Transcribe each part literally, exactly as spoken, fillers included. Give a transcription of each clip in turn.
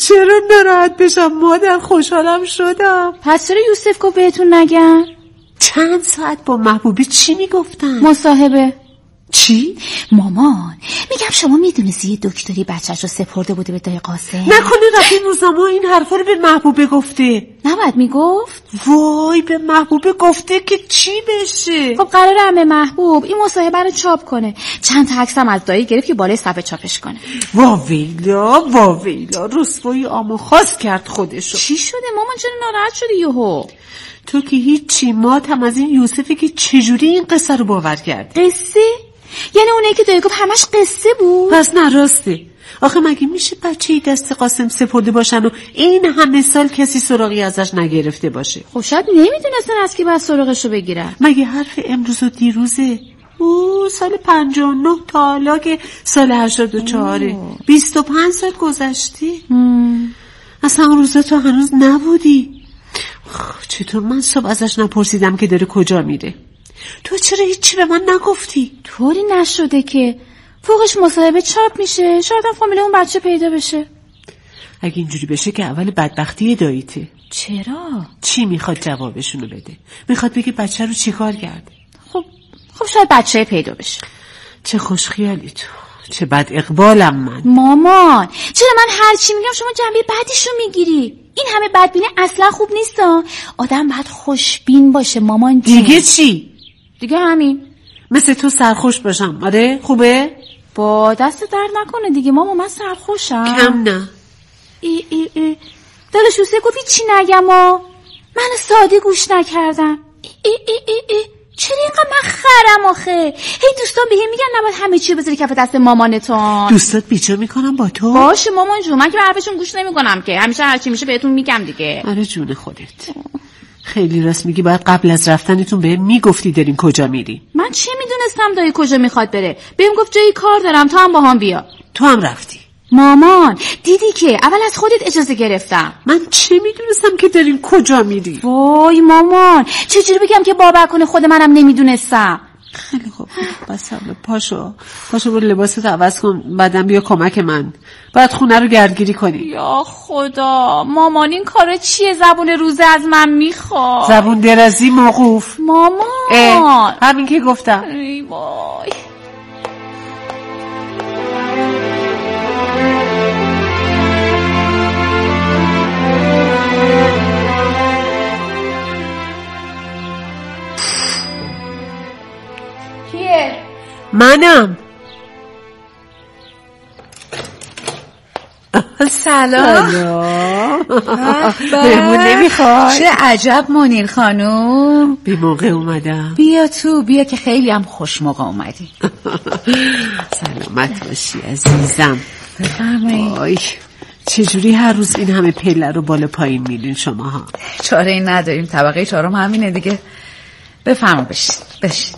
چرا ناراحت بشم مادر؟ خوشحالم شدم. پس چرا یوسف گفت بهتون نگم؟ چند ساعت با محبوبه چی میگفتن؟ مصاحبه. چی؟ مامان میگم شما میدونستی یه دکتری بچه‌ش رو سپرده بوده به دای قاسم؟ نکنه رفیق روزنامه این حرفا رو به محبوبه گفته؟ نباید میگفت؟ وای به محبوبه گفته که چی بشه؟ خب قراره همه محبوب این مصاحبه رو چاپ کنه. چند تا عکس هم از دایی گرفت که بالای صفحه چاپش کنه. واویلا واویلا رسوایی آمو خاص کرد خودشو. چی شده مامان چرا ناراحت شدی یهو؟ تو که هیچی، ماتم از این یوسفی که چجوری این قصه رو باور کرد. قصه؟ یعنی اونایی که دایی گفت همش قصه بود؟ پس نراسته. آخه مگه میشه بچه‌ای دست قاسم سپرده باشن و این همه سال کسی سراغی ازش نگرفته باشه؟ خب شاید نمیدونستن از کی باید سراغشو بگیرن. مگه حرف امروز و دیروزه؟ او سال پنجاه و نه تا حالا که سال هشتاد و چهاره، بیست و پنج سال گذشته. اصلا اون روزا تو هنوز نبودی. چطور من صبح ازش نپرسیدم که داره کجا میره؟ تو چرا هیچی به من نگفتی؟ طوری نشده که فوقش مصاحبه چاپ میشه، شاید هم فامیل اون بچه پیدا بشه. اگه اینجوری بشه که اول بدبختی داییته. چرا؟ چی میخواد جوابشونو بده؟ میخواد بگه بچه رو چیکار کرد؟ خب خب شاید بچه پیدا بشه. چه خوشخیالی تو، چه بد اقبالم من. مامان چرا من هر چی میگم شما جنبه بعدیشو میگیری؟ این همه بدبینی اصلا خوب نیست. آدم باید خوشبین باشه مامان جون. دیگه چی؟ دیگه همین، مثل تو سرخوش باشم. آره خوبه؟ با دست درد نکنه دیگه ماما، من سرخوشم. کم نه. ای ای ای دلش اوسه گفتی چی نگم ها؟ من ساده گوش نکردم. ای ای ای ای چرا اینقدر من خرم آخه؟ هی دوستان به هم میگن نباید همه چی بذاری کف دست مامانتون. دوستات بیچه میکنم با تو؟ باشه مامان جون، من که به حرفشون گوش نمیکنم که، همیشه هر چی میشه بهتون میگم دیگه. آره جون خودت. خیلی راست میگی، باید قبل از رفتنتون بهم میگفتی دارین کجا میری. من چه میدونستم دایی کجا میخواد بره؟ بهم گفت جایی کار دارم تو هم با هم بیا. تو هم رفتی؟ مامان دیدی که اول از خودت اجازه گرفتم. من چه میدونستم که دارین کجا میری؟ وای مامان چجوری بگم که باور کنه خود منم نمیدونستم. خیلی خوب بس پاشو پاشو برو لباست عوض کن، بعدم بیا کمک من، باید خونه رو گردگیری کنی. یا خدا مامان این کارا چیه؟ زبون روزه از من میخواد. زبون درازی موقوف. مامان همین که گفتم. ای وای کیه؟ منم. سلام. بهمون نمیخوای؟ چه عجب منیر خانوم، بی موقع اومدم. بیا تو بیا که خیلی هم خوش موقع اومدی. سلامت باشی عزیزم. بفرمایید. آی چجوری هر روز این همه پله رو بالا پایین میلین شماها؟ چاره این نداریم، طبقه چهارم همینه دیگه. بفرما بشین بشین.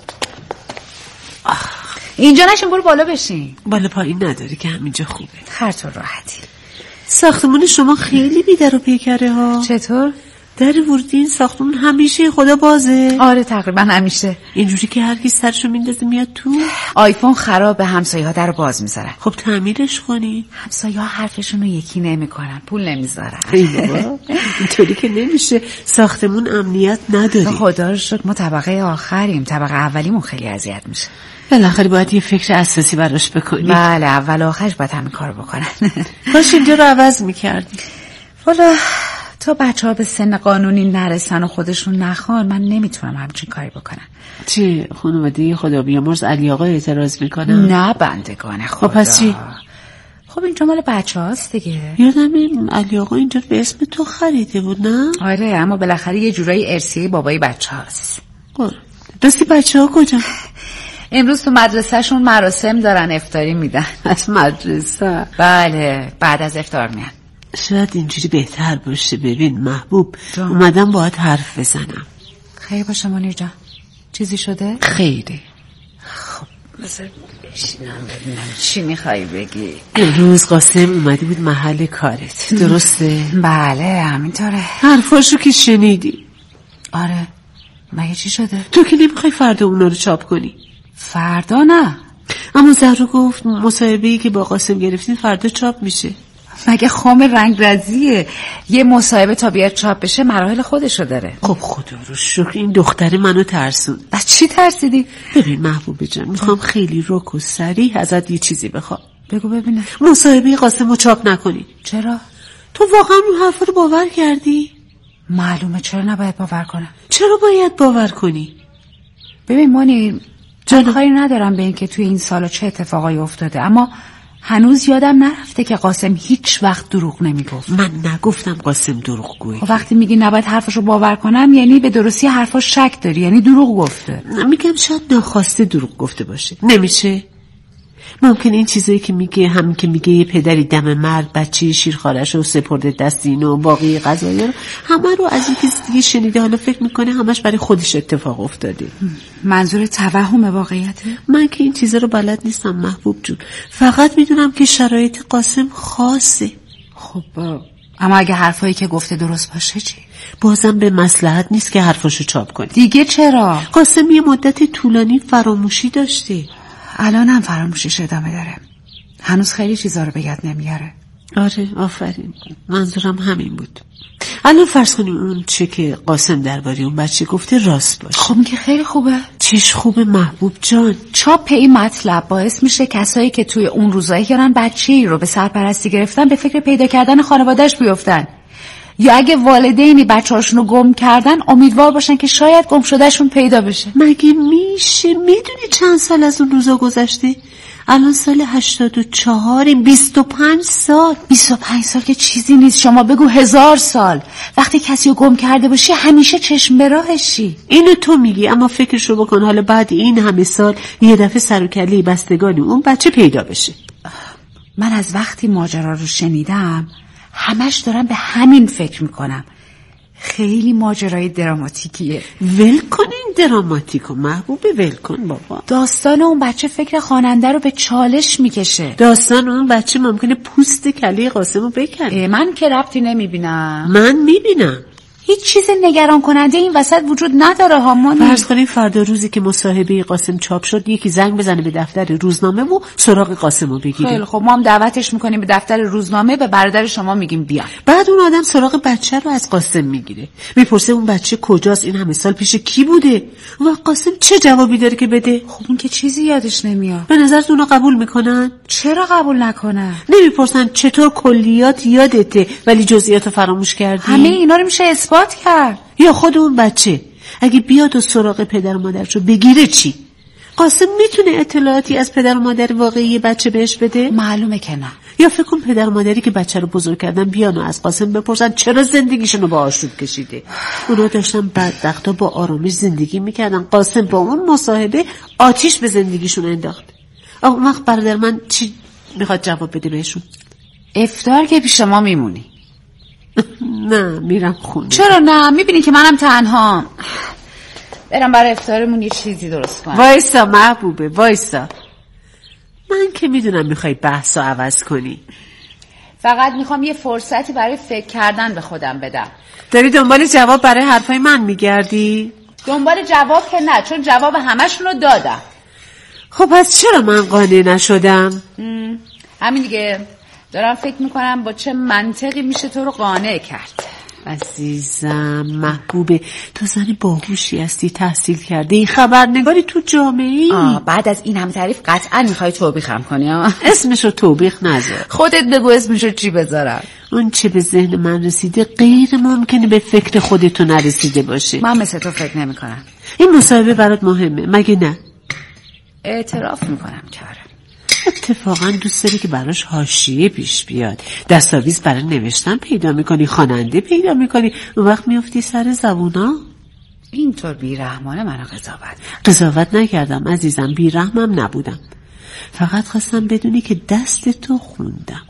اینجا نشین، برو بالا بشین. بالا پایین نداری که همینجا خوبه. هر طور راحتی. ساختمون شما خیلی بی در و پیکره ها. چطور؟ در ورودی این ساختمون همیشه خدا بازه؟ آره تقریبا همیشه اینجوری که هر کی سرشو میندازه میاد تو. آیفون خرابه، همسایه‌ها درو باز میذارن. خب تعمیرش کنی. همسایه‌ها حرفشون رو یکی نمیکنن، پول نمیذارن. ای بابا اینطوری که نمیشه، ساختمون امنیت نداره. خدا رو شکر ما طبقه آخریم، طبقه اولیمون خیلی اذیت میشه. بالاخره باید یه فکر اساسی براش بکنی. بله اول آخرش باید همین کارو بکنن. کاش اینجا رو عوض میکردی. والا تا بچه ها به سن قانونی نرسن و خودشون نخوان من نمیتونم همچین کاری بکنم. چی خانواده خدا بیامرز علی آقا اعتراض میکنن؟ نه بندگان خدا. خب پس چی؟ خب اینجا مال بچه هاست دیگه. یادم این علی آقا اینجا به اسم تو خریده بود نه؟ آره اما بالاخره یه جورایی ارثیه بابای بچه هاست. راستی بچه ها کجا؟ امروز تو مدرسه شون مراسم دارن، افطاری میدن. از مدرسه؟ بله بعد از افطار میان. شاید اینجوری بهتر باشه. ببین محبوب جان. اومدم باهات حرف بزنم. خیلی باشه منیر جان. چیزی شده؟ خیره. خب بذار بشینم ببینم چی میخوایی بگی. امروز قاسم اومده بود محل کارت درسته؟ بله همینطوره. حرفاشو که شنیدی؟ آره مگه چی شده؟ تو که نمیخوای فردا اونا رو چاپ کنی؟ فردا نه، اما زهرا گفت مصاحبه‌ای که با قاسم گرفتین فردا چاپ میشه. مگه خام رنگ رزیه؟ یه مصاحبه تا بیاد چاپ بشه مراحل خودشو داره. خب خدا رو شکر این دختر منو ترسون. از چی ترسیدی؟ ببین محبوب جان، میخوام خیلی رک و صریح ازت یه چیزی بخوام. بگو ببینم. مصاحبه قاسمو چاپ نکنی. چرا؟ تو واقعا اون حرفا رو باور کردی؟ معلومه، چرا نباید باور کنم؟ چرا باید باور کنی؟ ببین مانی، جانخواهی ندارم به این که توی این سالا چه اتفاقایی افتاده، اما هنوز یادم نرفته که قاسم هیچ وقت دروغ نمیگفت. من نگفتم قاسم دروغ گویه. وقتی میگی نباید حرفشو باور کنم یعنی به درستی حرفاش شک داری، یعنی دروغ گفته. میگم شاید ناخواسته دروغ گفته باشه. نمیشه؟ ممکن این چیزایی که میگه، همین که میگه یه پدری دم مرد بچه شیرخوارش رو سپرده دست اینو و باقی قضایا رو همه رو از این کسی دیگه شنیده، حالا فکر میکنه همش برای خودش اتفاق افتاده. منظور توهم واقعیته؟ من که این چیزا رو بلد نیستم محبوب جون، فقط میدونم که شرایط قاسم خاصه. خب اما اگه حرفایی که گفته درست باشه چی؟ بازم به مصلحت نیست که حرفاشو چاپ کنی. دیگه چرا؟ قاسم یه مدت طولانی فراموشی داشته، الان هم فراموشیش ادامه داره. هنوز خیلی چیزا رو به یاد نمیاره. آره آفرین، منظورم همین بود. الان فرض کنیم اون چه که قاسم درباره اون بچه گفته راست باشه. خب که خیلی خوبه. چیش خوبه محبوب جان؟ چاپ این مطلب باعث میشه کسایی که توی اون روزایی یارن بچه‌ای رو به سرپرستی گرفتن به فکر پیدا کردن خانواده‌اش بیفتن، یا اگه والدینی بچه‌هاشون رو گم کردن امیدوار باشن که شاید گم شدهشون پیدا بشه. مگه میشه؟ میدونی چند سال از اون روزا گذشته؟ الان سال هشتاد و چهاریم، بیست و پنج سال. بیست و پنج سال که چیزی نیست، شما بگو هزار سال. وقتی کسی رو گم کرده باشی همیشه چشم به راهشی. اینو تو میگی، اما فکرشو بکن حالا بعد این همه سال یه دفعه سر و کله بستگانی اون بچه پیدا بشه. من از وقتی ماجرا رو شنیدم همش دارم به همین فکر میکنم. خیلی ماجرای دراماتیکیه. ول کن این دراماتیکو محبوبه، ول کن بابا. داستان اون بچه فکر خواننده رو به چالش میکشه. داستان اون بچه ممکنه پوست کله قاسمو بکنه. من که ربطی نمیبینم. من میبینم. هیچ چیز نگران کننده این وسط وجود نداره هامانی. فرض کنیم فردا روزی که مصاحبه قاسم چاپ شد یکی زنگ بزنه به دفتر روزنامه و سراغ قاسمو بگیره. خیلی خب، ما هم دعوتش میکنیم به دفتر روزنامه، به برادر شما میگیم بیا. بعد اون آدم سراغ بچه رو از قاسم میگیره، میپرسه اون بچه کجاست، این همه سال پیش کی بوده، و قاسم چه جوابی داره که بده؟ خب اون که چیزی یادش نمیاد. به نظرتون اونو قبول میکنن؟ چرا قبول نکنن؟ نمیپرسن چطور کلیات یادته ولی جزئیات فراموش کردی؟ همه اینا رو میشه اثبات کرد. یا خود اون بچه اگه بیاد و سراغ پدر و مادرشو بگیره چی؟ قاسم میتونه اطلاعاتی از پدر و مادر واقعی بچه بهش بده؟ معلومه که نه. یا فکر کن پدر و مادری که بچه رو بزرگ کردن بیان و از قاسم بپرسن چرا زندگیشونو با آشوب کشیده. اونا داشتن بدبختا با آرامش زندگی میکردن، قاسم با اون مصاحبه آتیش به زندگیشون انداخت. اون وقت برادر من چی میخواد جواب بده بهشون؟ افطار که پیش ما میمونی. نه میرم خونه. چرا نه؟ میبینی که منم تنها. برم برای افطارمون یه چیزی درست کنم. وایسا محبوبه وایسا، من که میدونم میخوای بحثو عوض کنی، فقط میخوام یه فرصتی برای فکر کردن به خودم بدم. داری دنبال جواب برای حرفای من میگردی؟ دنبال جواب که نه، چون جواب همشونو دادم. خب پس چرا من قانع نشدم؟ همین دیگه، دارم فکر میکنم با چه منطقی میشه تو رو قانع کرد. عزیزم محبوبه، تو زن باهوشی هستی، تحصیل کرده ای، خبرنگاری تو جامعه ای. بعد از این همه تعریف قطعا میخوای توبیخم کنی ها؟ اسمشو توبیخ نذار. خودت بگو اسمشو چی بذارم. اون چه به ذهن من رسیده غیر ممکنه به فکر خودتو نرسیده باشه. من مثل تو فکر نمی کنم. این مصاحبه برات مهمه مگه نه؟ اعتراف میکنم کارم. اتفاقا دوست داری که براش حاشیه پیش بیاد، دستاویز برای نوشتن پیدا میکنی، خواننده پیدا میکنی، اون وقت میافتی سر زبونا. اینطور بیرحمانه منو قضاوت قضاوت نکردم عزیزم، بیرحمم نبودم، فقط خواستم بدونی که دست تو خوندم.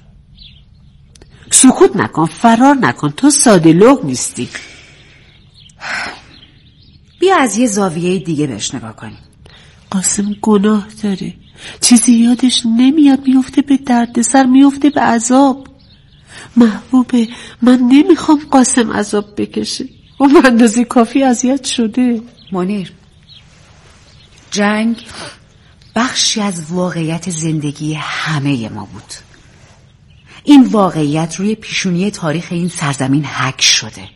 سکوت نکن، فرار نکن، تو ساده لوح نیستی. بیا از یه زاویه دیگه بهش نگاه کنیم. قاسم گناه داره، چیزی یادش نمیاد، میفته به دردسر، میفته به عذاب. محبوبه من نمیخوام قاسم عذاب بکشه، اون اندازه کافی اذیت شده. منیر، جنگ بخشی از واقعیت زندگی همه ما بود. این واقعیت روی پیشونی تاریخ این سرزمین حک شده.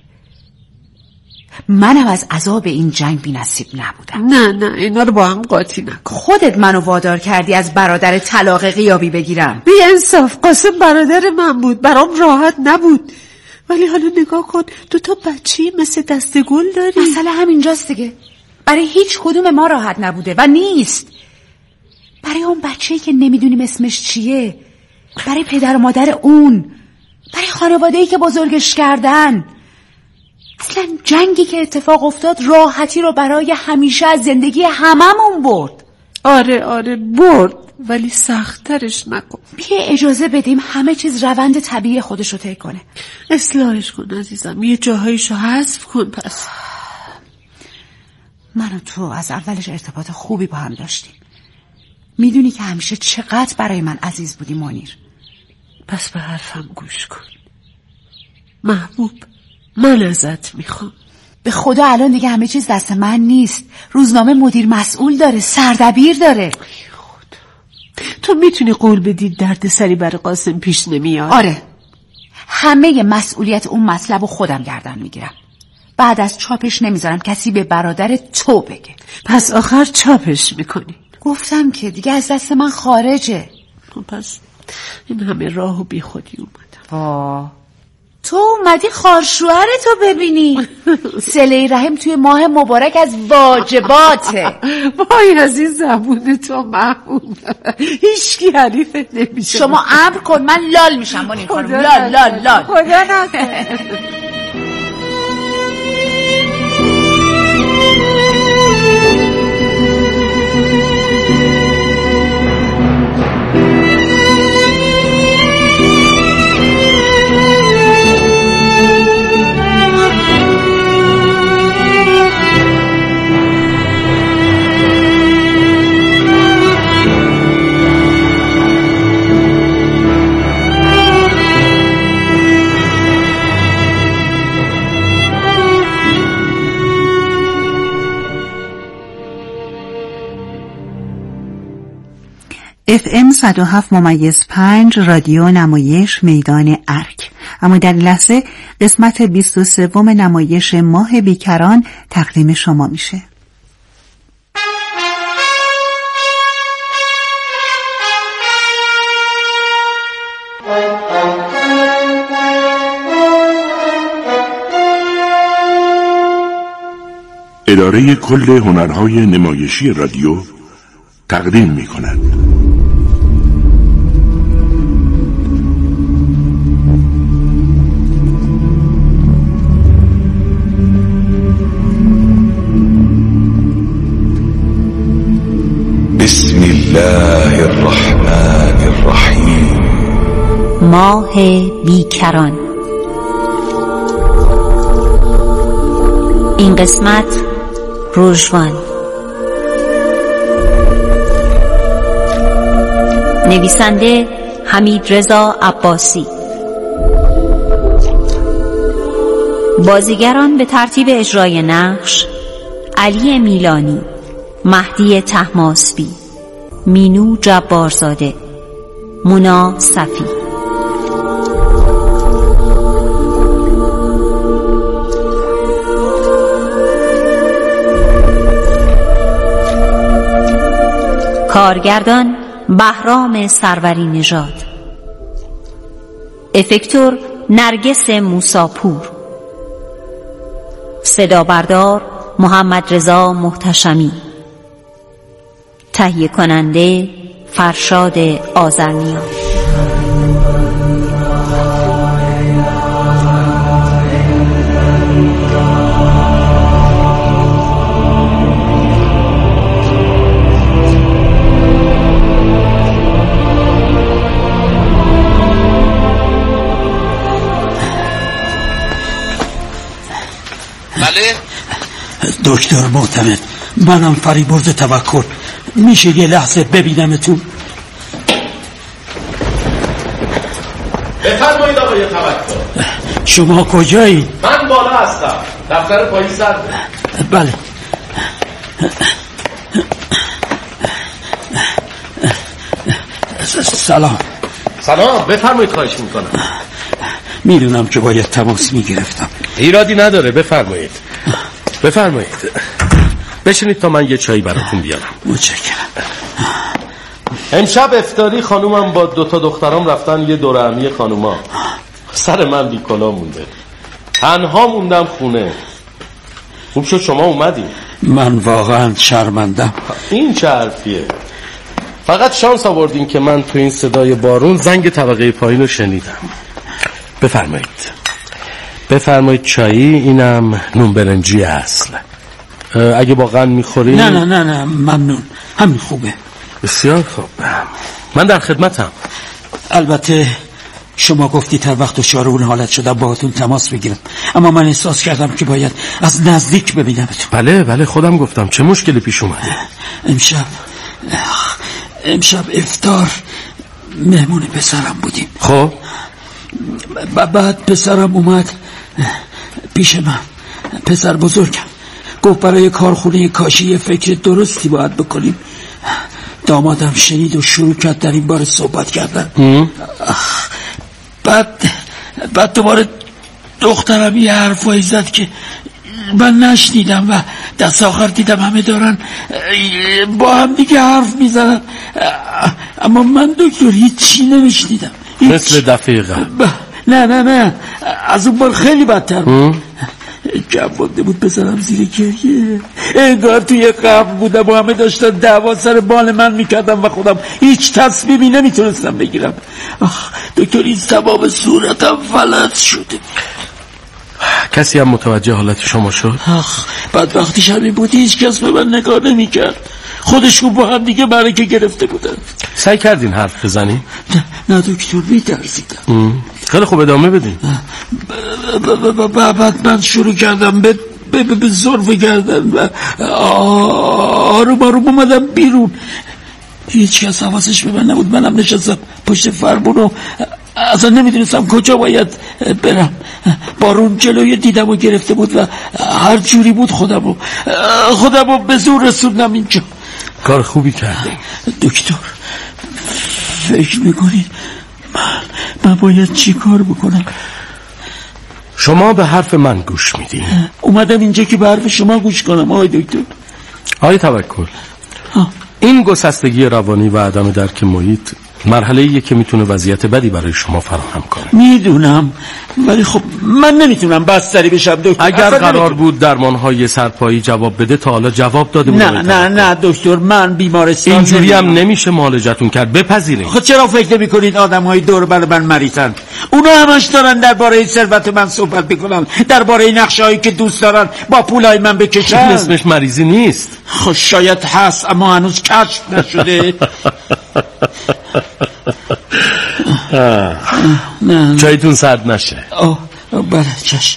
منم از عذاب این جنگ بی نصیب نبودم. نه نه اینا رو با هم قاطی نکن. خودت منو وادار کردی از برادر طلاق غیابی بگیرم. بی انصاف، قاسم برادر من بود، برام راحت نبود. ولی حالا نگاه کن، دو تا بچه مثل دست گل داری. مسئله همینجاست دیگه. برای هیچ کدوم ما راحت نبوده و نیست. برای اون بچه‌ای که نمیدونیم اسمش چیه، برای پدر و مادر اون، برای خانواده‌ای که بزرگش کردن. اصلا جنگی که اتفاق افتاد راحتی رو برای همیشه از زندگی هممون برد. آره آره برد، ولی سخت‌ترش نکن. بیا اجازه بدیم همه چیز روند طبیعی خودش رو طی کنه. اصلاحش کن عزیزم، یه جاهایشو حذف کن. پس من و تو از اولش ارتباط خوبی با هم داشتیم. میدونی که همیشه چقدر برای من عزیز بودی منیر. پس به حرفم گوش کن محبوب، من ازت میخوام. به خدا الان دیگه همه چیز دست من نیست. روزنامه مدیر مسئول داره، سردبیر داره. خدا، تو میتونی قول بدی درد سری برای قاسم پیش نمیاد؟ آره، همه مسئولیت اون مطلب رو خودم گردن میگیرم. بعد از چاپش نمیذارم کسی به برادر تو بگه. پس آخر چاپش میکنی؟ گفتم که دیگه از دست من خارجه. پس این همه راه و بی خودی اومدم. آه. تو اومدی خارشوهرتو ببینی. صله رحم توی ماه مبارک از واجباته. وای از این زبون تو محمود، هیچکی حریفت نمیشه. شما امر کن من لال میشم منیر خانم. لال لال لال. خدا نکنه. اف ام صد و هفت ممیز پنج رادیو نمایش میدان ارک. اما در لحظه قسمت بیست و سوم نمایش ماه بیکران تقدیم شما میشه. اداره کل هنرهای نمایشی رادیو تقدیم می کند. بسم الله الرحمن الرحیم. ماه بیکران. این قسمت روژوان. نویسنده حمید رضا عباسی. بازیگران به ترتیب اجرای نقش: علی میلانی، مهدی طهماسبی، مینو جبارزاده، مونا صفی. کارگردان بهرام سروری نژاد. افکتور نرگس موساپور. صدا بردار محمد رضا محتشمی. تهیه کننده فرشاد آذرنیا. دکتر معتمد، منم فریبرز توکل. میشه یه لحظه ببینمتون؟ بفرمایید آقای توکل. شما کجایی؟ من بالا هستم، دفتر پاییز سر. بله. سلام. سلام، بفرمایید. خواهش میکنم. میدونم که باید تماس میگرفتم. ایرادی نداره، بفرمایید. بفرمایید بشینید تا من یه چایی براتون بیارم. متشکرم. امشب افطاری خانومم با دوتا دخترام رفتن یه دوره همی خانوما. سر من بیکلا مونده، تنها موندم خونه. خوب شد شما اومدی. من واقعا شرمندم. این چه حرفیه؟ فقط شانس آوردین که من تو این صدای بارون زنگ طبقه پایین رو شنیدم. بفرمایید بفرمایید چایی. اینم نون برنجی اصل. اگه با قند میخوری؟ نه نه نه نه ممنون، همین خوبه. بسیار خوب، من در خدمتم. البته شما گفتید هر وقت دچار اون حالت شدم باهاتون تماس بگیرم، اما من احساس کردم که باید از نزدیک ببینمتون. بله بله خودم گفتم. چه مشکلی پیش اومده؟ امشب امشب افطار مهمون پسرم بودیم. خب بعد پسرم اومد پیش من، پسر بزرگم، گفت برای کارخونه کاشی یه فکر درستی باید بکنیم. دامادم شنید و شروع کرد در این باره صحبت کردن. بعد بعد دوباره دخترم یه حرفایی زد که من نشنیدم و دست آخر دیدم همه دارن با هم دیگه حرف میزنن، اما من دکتر هیچی نمیشنیدم. مثل دفعه قبل؟ نه نه نه از اون بار خیلی بدتر بود. جوانده بود پسرم زیر گریه، انگار توی قبر بودم و همه داشتن دعوا سر بال من میکردم و خودم هیچ تصمیمی نمیتونستم بگیرم. آخ دکتر این سباب صورتم فلج شده. کسی هم متوجه حالت شما شد؟ آخ بعد وقتی شبی بود هیچ کس به من نگاه نمیکرد، خودشون با هم دیگه برکه گرفته بودن. سعی کردین حرف بزنی؟ نه, نه دکتر میترسیدم. خیلی خوب ادامه بدین. بعد من شروع کردم به به به ظرف کردن و آروم آروم اومدم بیرون. هیچ کس حواسش به من نبود. منم نشستم پشت فرمون و اصلا نمیدونستم کجا باید برم. بارون جلوی دیدم و گرفته بود و هر جوری بود خودم رو خودم رو به زور رسوندم اینجا. کار خوبی کردی. دکتر فکر میکنی من, من باید چی کار بکنم؟ شما به حرف من گوش میدین. اومدم اینجا که به حرف شما گوش کنم آقای دکتر. آقای توکل، این گسستگی روانی و عدم درک محیط مرحله ایه که میتونه وضعیت بدی برای شما فراهم کنه. میدونم، ولی خب من نمیتونم بستری بشم دکتر. اگر قرار نمیتونم. بود درمانهای سرپایی جواب بده تا حالا جواب داده بود. نه نه نه دکتر، من بیمارستان اینجوری هم نمیشه معالجتون کرد، بپذیرید. خب چرا فکر نمی‌کنید آدم‌های دور بر من مریضن؟ اونا همش دارن درباره ثروت من صحبت می‌کنن، درباره نقشه‌هایی که دوست دارن با پولای من بکشن. اسمش مریضی نیست. خب شاید هست اما هنوز کشف نشده. نه چایتون سرد نشه. آه بله چشم.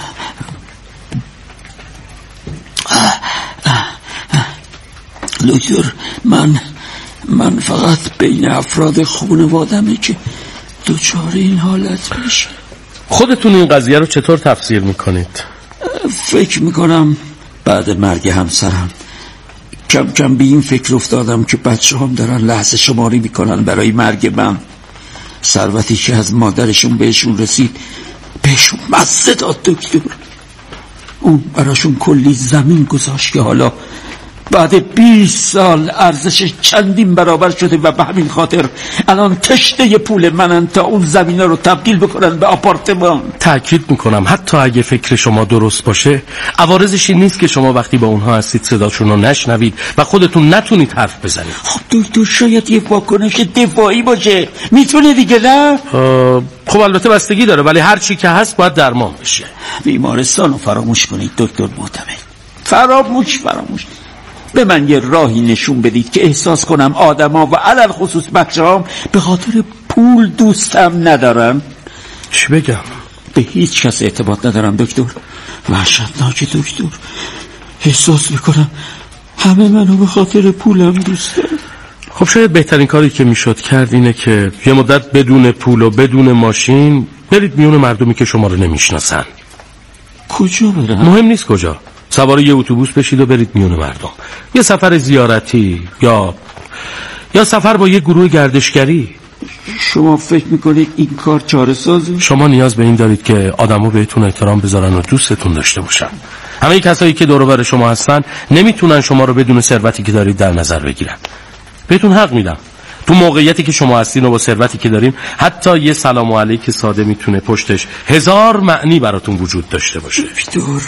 دکتر من من فقط بین افراد خانواده‌مه که دچار این حالت میشه. خودتون این قضیه رو چطور تفسیر میکنید؟ فکر میکنم بعد مرگ همسرم کم کم به این فکر افتادم که بچه هم دارن لحظه شماری میکنن برای مرگ من. ثروتی که از مادرشون بهشون رسید بهشون مزه داد دکتر. اون براشون کلی زمین گذاشت که حالا بعد بیست سال ارزشش چندین برابر شده و به همین خاطر الان تشنه پول منن تا اون زمینا رو تبدیل بکنن به آپارتمان. تأکید میکنم حتی اگه فکر شما درست باشه عوارضش این نیست که شما وقتی با اونها هستید صداشون رو نشنوید و خودتون نتونید حرف بزنید. خب دکتر شاید یه واکنش دفاعی باشه، میتونه دیگه نه؟ خب البته بستگی داره، ولی هر چی که هست باید درمان بشه. بیمارستان رو فراموش کنید دکتر معتمد، فراموش فراموش به من یه راهی نشون بدید که احساس کنم آدما و علل خصوص بچه‌هام به خاطر پول دوستم ندارن. چی بگم؟ به هیچ کس اعتماد ندارم دکتر. وحشتناکه دکتر، احساس میکنم همه منو به خاطر پولم دوست دارن. خب شاید بهترین کاری که میشد کرد اینه که یه مدت بدون پول و بدون ماشین برید میون مردمی که شما رو نمیشناسن. کجا برم؟ مهم نیست کجا، سوار یه اتوبوس بشید و برید میون مردم. یه سفر زیارتی یا یا سفر با یه گروه گردشگری. شما فکر میکنید این کار چاره سازه؟ شما نیاز به این دارید که آدمو بهتون احترام بذارن و دوستتون داشته باشن. همه کسایی که دور و بر شما هستن نمیتونن شما رو بدون ثروتی که دارید در نظر بگیرن. بهتون حق میدم. تو موقعیتی که شما هستین و با ثروتی که دارین، حتی یه سلام علیک ساده میتونه پشتش هزار معنی براتون وجود داشته باشه. دکتر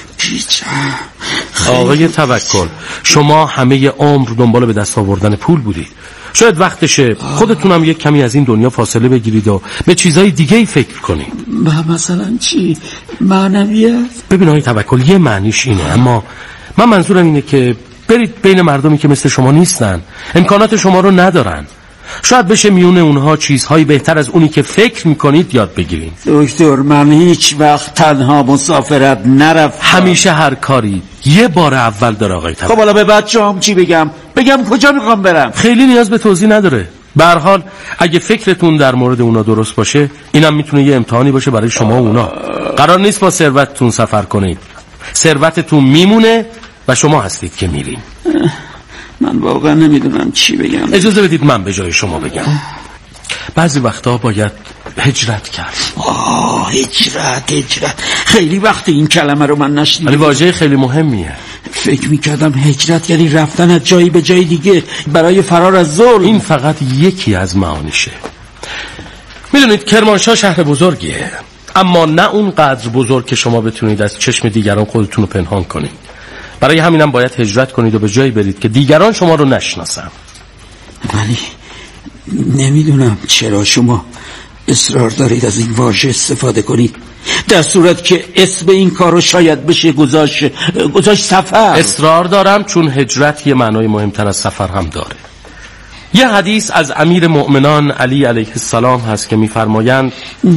آقای توکل، شما همه عمر دنبال به دست آوردن پول بودید. شاید وقتشه خودتونم یک کمی از این دنیا فاصله بگیرید و به چیزای دیگه ای فکر کنید. مثلا چی؟ معنویت؟ ببین آقای توکل، یه معنیش اینه، اما من منظورم اینه که برید بین مردمی که مثل شما نیستن، امکانات شما رو ندارن. شاید بشه میون اونها چیزهایی بهتر از اونی که فکر میکنید یاد بگیرین. دکتر، من هیچ وقت تنها مسافرت نرفتم. همیشه هر کاری یه بار اول داره آقای توکل. خب حالا به بچه‌ام چی بگم؟ بگم کجا میخوام برم؟ خیلی نیاز به توضیح نداره. به هر حال اگه فکرتون در مورد اونا درست باشه، اینم میتونه یه امتحانی باشه برای شما و اونا. قرار نیست با ثروتتون سفر کنید. ثروتتون میمونه و شما هستید که میرین. من واقعا نمیدونم چی بگم. اجازه بدید من به جای شما بگم. بعضی وقتا باید هجرت کرد. آه هجرت هجرت خیلی وقت این کلمه رو من نشنیدم. ولی واژه خیلی مهمیه. فکر میکردم هجرت یعنی رفتن از جایی به جای دیگه برای فرار از ظلم. این فقط یکی از معانیشه. میدونید کرمانشاه شهر بزرگیه، اما نه اون قدر بزرگ که شما بتونید از چشم دیگران خودتون رو پنهان کنید. برای همینم باید هجرت کنید و به جایی برید که دیگران شما رو نشناسن. ولی نمیدونم چرا شما اصرار دارید از این واژه استفاده کنید، در صورت که اسم این کار رو شاید بشه گذاشت گذاشت سفر. اصرار دارم چون هجرت یه معنای مهمتر از سفر هم داره. یه حدیث از امیر مؤمنان علی علیه السلام هست که میفرمایند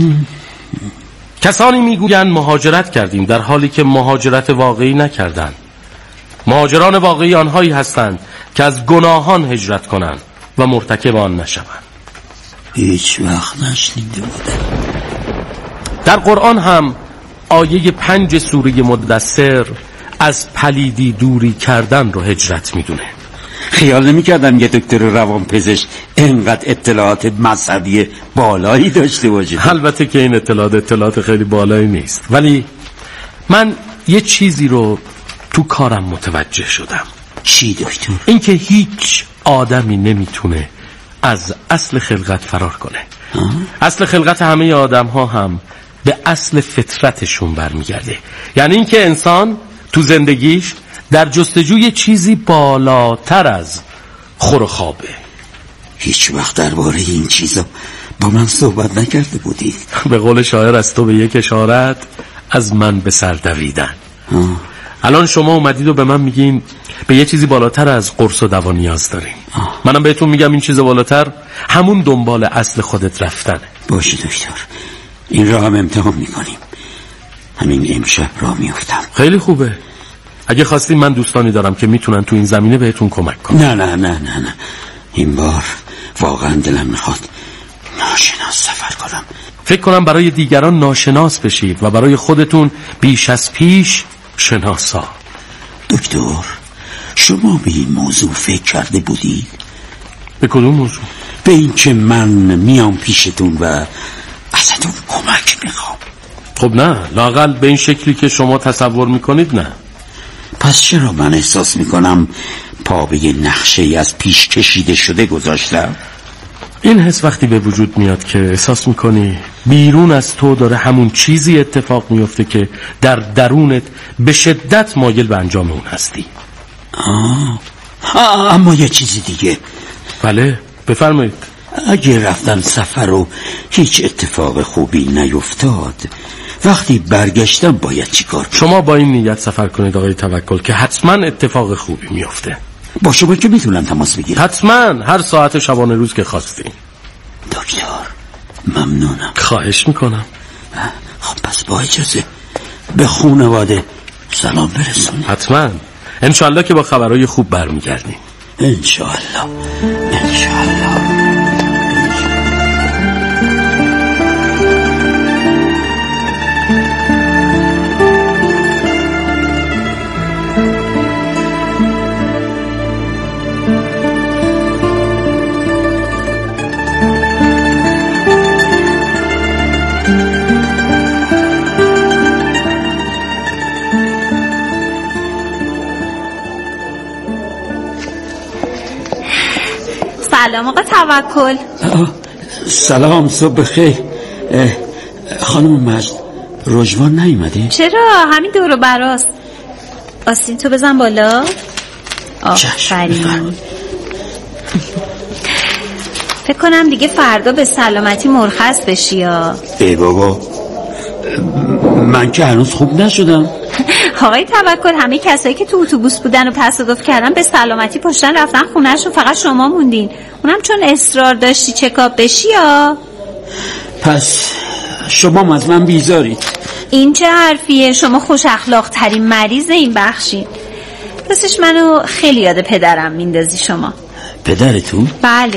کسانی میگویند مهاجرت کردیم در حالی که مهاجرت واقعی نکردند. مهاجران واقعی آنهایی هستند که از گناهان هجرت کنند و مرتکب آن نشوند. هیچ وقت نشنیده بودم. در قرآن هم آیه پنج سوره مدثر از پلیدی دوری کردن رو هجرت میدونه. خیال نمی کردم یه دکتر روانپزشک اینقدر اطلاعات مذهبی بالایی داشته باشه. البته که این اطلاعات اطلاعات خیلی بالایی نیست، ولی من یه چیزی رو تو کارم متوجه شدم. چی دکتر؟ اینکه هیچ آدمی نمیتونه از اصل خلقت فرار کنه. آه؟ اصل خلقت همه آدم ها هم به اصل فطرتشون برمیگرده. یعنی اینکه انسان تو زندگیش در جستجوی چیزی بالاتر از خور و خوابه. هیچ وقت درباره این چیزا با من صحبت نکرده بودی. به قول شاعر از تو به یک اشارت از من به سر دویدن. الان شما اومدید و به من میگین به یه چیزی بالاتر از قرص و دوا نیاز داریم. آه. منم بهتون میگم این چیز بالاتر همون دنبال اصل خودت رفتنه. باشه دکتر، این راه هم امتحان میکنیم. همین امشب راه میافتم. خیلی خوبه. اگه خواستین من دوستانی دارم که میتونن تو این زمینه بهتون کمک کنن. نه نه نه نه نه این بار واقعا دلم میخواد ناشناس سفر کنم. فکر کنم برای دیگران ناشناس بشید و برای خودتون بیش از پیش شناسا. دکتر، شما به این موضوع فکر کرده بودید؟ به کدوم موضوع؟ به این که من میام پیشتون و ازتون کمک میخوام. خب نه، لااقل به این شکلی که شما تصور میکنید نه. پس چرا من احساس میکنم پا به یه نقشه از پیش کشیده شده گذاشتم؟ این حس وقتی به وجود میاد که احساس میکنی بیرون از تو داره همون چیزی اتفاق میفته که در درونت به شدت مایل به انجام اون هستی. آه. آه اما یه چیزی دیگه. بله بفرمایید. اگه رفتن سفر و هیچ اتفاق خوبی نیفتاد، وقتی برگشتم باید چیکار کنم؟ شما با این نیت سفر کنید آقای توکل که حتما اتفاق خوبی میفته. با شما که میتونم تماس بگیرم؟ حتما، هر ساعت شبانه روز که خواستین. دکتر ممنونم. خواهش میکنم. خب پس با اجازه به خانواده سلام برسونید. حتما، انشالله که با خبرهای خوب برمیگردیم. انشالله انشالله. سلام آقا توکل. سلام، صبح بخیر. خانم مجد، رجوان نیومده؟ چرا؟ همین دور و براست. آستین تو بزن بالا. آفرین. فکر کنم دیگه فردا به سلامتی مرخص بشی یا؟ ای بابا، من که هنوز خوب نشدم. آقای توکل، همه کسایی که تو اتوبوس بودن و تصادف کردن به سلامتی پشتن رفتن خونه‌شون، فقط شما موندین. اونم چون اصرار داشتی چکاپ بشی یا؟ پس شما از من بیزارید؟ این چه حرفیه؟ شما خوش اخلاق ترین مریض این بخشین. راستش منو خیلی یاد پدرم میندازی شما. پدرتون؟ بله،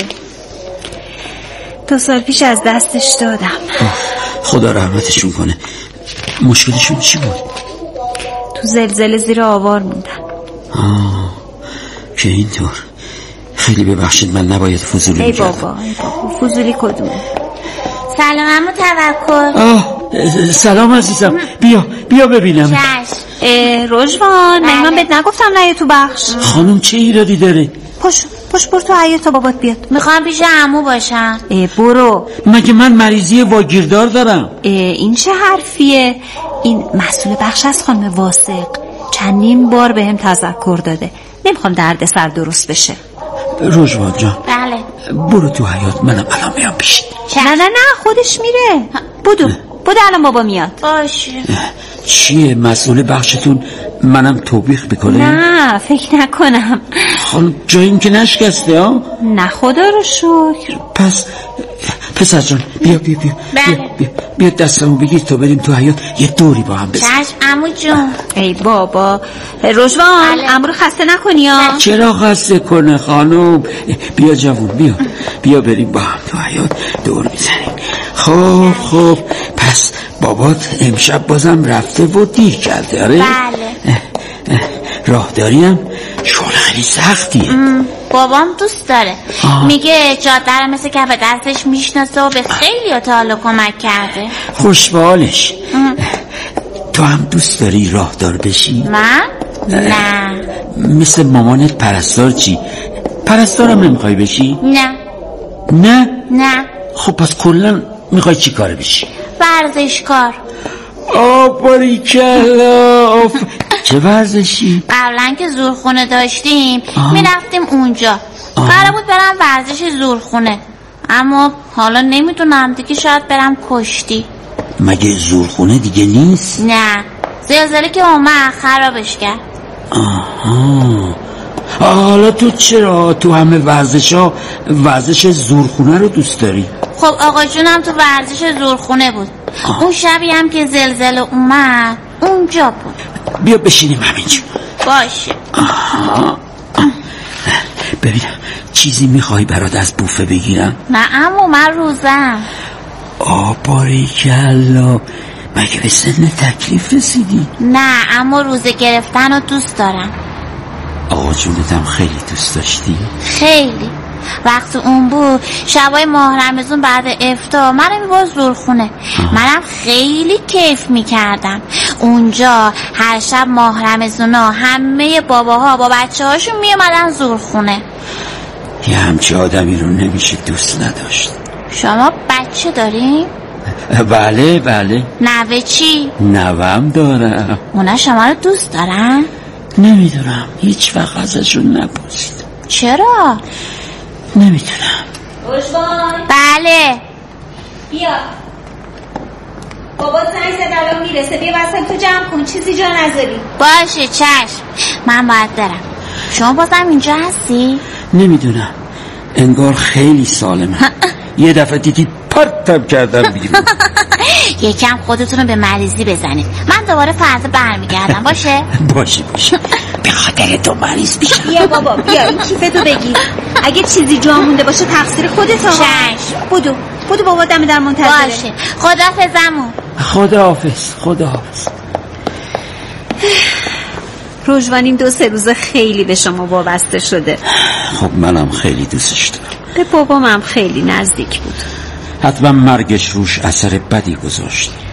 دو سال پیش از دستش دادم. خدا رحمتشون کنه. مشکلشون چی بود؟ تو زلزله زیر آوار موندن. آه که اینطور. خیلی ببخشید، من نباید فضولی ای میکردم. بابا ای بابا فضولی کدومه؟ سلام عمو توکل. آه سلام عزیزم، بیا بیا ببینم. چشم. رجوان، من من بهت نگفتم نه تو بخش؟ خانم چه ایرادی داره؟ پاش پاش برو تو حیاط تا بابات بیاد. میخوام پیش عمو باشم. ای برو. مگه من مریضی واگیردار دارم؟ این چه حرفیه؟ این مسئول بخش از خانم واسق چندین بار بهم تذکر داده. نمیخوام دردسر درست بشه. رجوان جان. بله. برو تو حیاط، منم الان میام پیشت. نه نه نه خودش میره. بدو بدو الان بابا میاد. باشه. چیه مسئول بخشتون منم توبیخ بکنه؟ نه فکر نکنم. خانم جاییم که نشکسته ها؟ نه خدا رو شکر. پس پسر جان بیا بیا بیا بله. بیا, بیا, بیا دستمو بگیر تا بریم تو حیاط یه دوری با هم بزنیم. چشم عمو جون. ای بابا رجوان، عمو رو خسته نکنی ها. چرا خسته کنه خانم؟ بیا جوون بیا بیا بریم با هم تو حیاط دور میزنیم. خب خب پس بابات امشب بازم رفته و دیر کرده؟ آره بله. راهداریم شغل خیلی سختیه. بابام دوست داره. آه. میگه جاده رو مثل کف دستش میشناسه و به خیلی تا حالا کمک کرده. خوش به حالش. تو هم دوست داری راهدار بشی؟ من؟ نه. مثل مامانت پرستار چی؟ پرستارم نمیخوای بشی؟ نه. نه؟ نه. خب پس کلا میخوای چی کاره بشی؟ ورزشکار. آباریکلا. چه ورزشی؟ قبلا که زورخونه داشتیم میرفتیم اونجا. قرار بود برم ورزش زورخونه، اما حالا نمیدونم دیگه، شاید برم کشتی. مگه زورخونه دیگه نیست؟ نه، زلزله که اومد خرابش کرد. آها. حالا تو چرا تو همه ورزش ها ورزش زورخونه رو دوست داری؟ خب آقا جونم تو ورزش زورخونه بود. آه. اون شبی هم که زلزله اومد اونجا بود. بیا بشینیم همینجا. باشه. آها. ببینم چیزی میخوای برات از بوفه بگیرم؟ نه عمو من روزم. آباریکلا. مگه به سن تکلیف رسیدی؟ نه اما روزه گرفتن رو دوست دارم. آقا جونتم خیلی دوست داشتی؟ خیلی. وقت اون بود شبای ماه رمضان بعد افطار منو میبرد زورخونه. منم خیلی کیف میکردم اونجا. هر شب ماه رمضانا همه باباها با بچه هاشون میومدن زورخونه. یه همچه آدمی رو نمیشه دوست نداشت. شما بچه دارین؟ بله بله. نوه چی؟ نوام دارم. اونا شما رو دوست دارن؟ نمیدونم، هیچ وقت ازشون نپرسیدم. چرا؟ نمیدونم. رجوان. بله. بیا بابا زنگ زد الان میرسه. بیا واسه تو جمع کن، چیزی جا نذاری. باشه چشم، من باید برم. شما بازم اینجا هستی؟ نمیدونم، انگار خیلی سالمه. یه دفعه دیدی پرتم کردم بیرون. یکم خودتون رو به مریضی بزنید. من دوباره فردا برمیگردم. باشه؟ باشه باشه. به خاطر تو مریض میشم. بیا بابا بیا این کیفتو بگیر. اگه چیزی جا مونده باشه تقصیر خودت. چشم. بدو بدو بابا دم در منتظره. باشه. خداحافظمون. خداحافظ. خداحافظ. رجوان این دو سه روزه خیلی به شما وابسته شده. خب منم خیلی دوستش دارم. به بابام هم خیلی نزدیک بود. حتما مرگش روش اثر بدی گذاشت.